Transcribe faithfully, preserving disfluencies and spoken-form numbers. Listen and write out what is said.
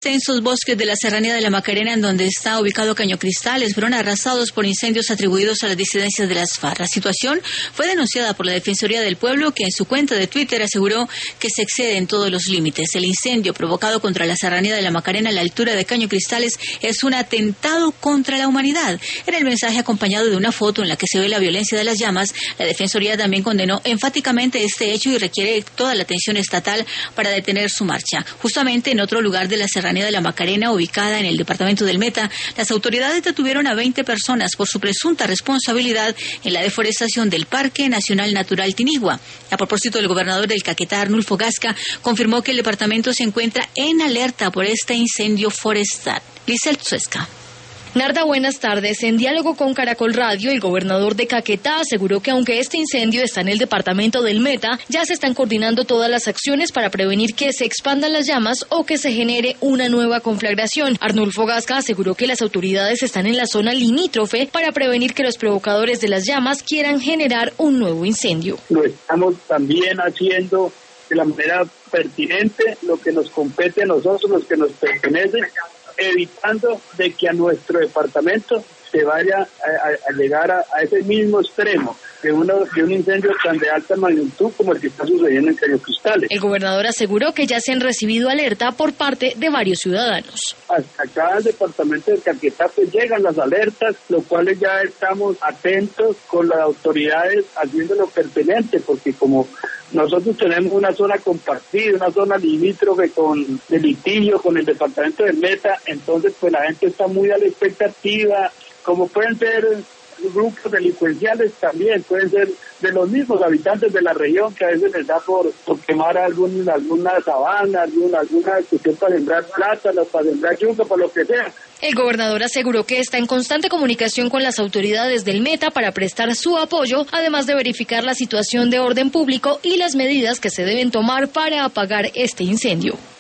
extensos bosques de la Serranía de la Macarena, en donde está ubicado Caño Cristales, fueron arrasados por incendios atribuidos a las disidencias de las FARC. La situación fue denunciada por la Defensoría del Pueblo, que en su cuenta de Twitter aseguró que se exceden todos los límites. El incendio provocado contra la Serranía de la Macarena a la altura de Caño Cristales es un atentado contra la humanidad. En el mensaje acompañado de una foto en la que se ve la violencia de las llamas, la Defensoría también condenó enfáticamente este hecho y requiere toda la atención estatal para detener su marcha. Justamente en otro lugar de la Serranía de la Macarena, ubicada en el departamento del Meta, las autoridades detuvieron a veinte personas por su presunta responsabilidad en la deforestación del Parque Nacional Natural Tinigua. A propósito, el gobernador del Caquetá, Arnulfo Gasca, confirmó que el departamento se encuentra en alerta por este incendio forestal. Lisel Tsuesca. Narda, buenas tardes. En diálogo con Caracol Radio, el gobernador de Caquetá aseguró que aunque este incendio está en el departamento del Meta, ya se están coordinando todas las acciones para prevenir que se expandan las llamas o que se genere una nueva conflagración. Arnulfo Gasca aseguró que las autoridades están en la zona limítrofe para prevenir que los provocadores de las llamas quieran generar un nuevo incendio. Lo estamos también haciendo de la manera pertinente, lo que nos compete a nosotros, los que nos pertenece, evitando de que a nuestro departamento se vaya a, a, a llegar a, a ese mismo extremo de, uno, de un incendio tan de alta magnitud como el que está sucediendo en Caño Cristales. El gobernador aseguró que ya se han recibido alerta por parte de varios ciudadanos. Hasta acá al departamento de Caquetá pues llegan las alertas, los cuales ya estamos atentos con las autoridades haciendo lo pertinente, porque como nosotros tenemos una zona compartida, una zona limítrofe con de litigio con el departamento del Meta, entonces pues la gente está muy a la expectativa, como pueden ser grupos delincuenciales también, pueden ser de los mismos habitantes de la región que a veces les da por, por quemar algún, alguna sabana, alguna, alguna cuestión para sembrar plátanos, para sembrar yuca, para lo que sea. El gobernador aseguró que está en constante comunicación con las autoridades del Meta para prestar su apoyo, además de verificar la situación de orden público y las medidas que se deben tomar para apagar este incendio.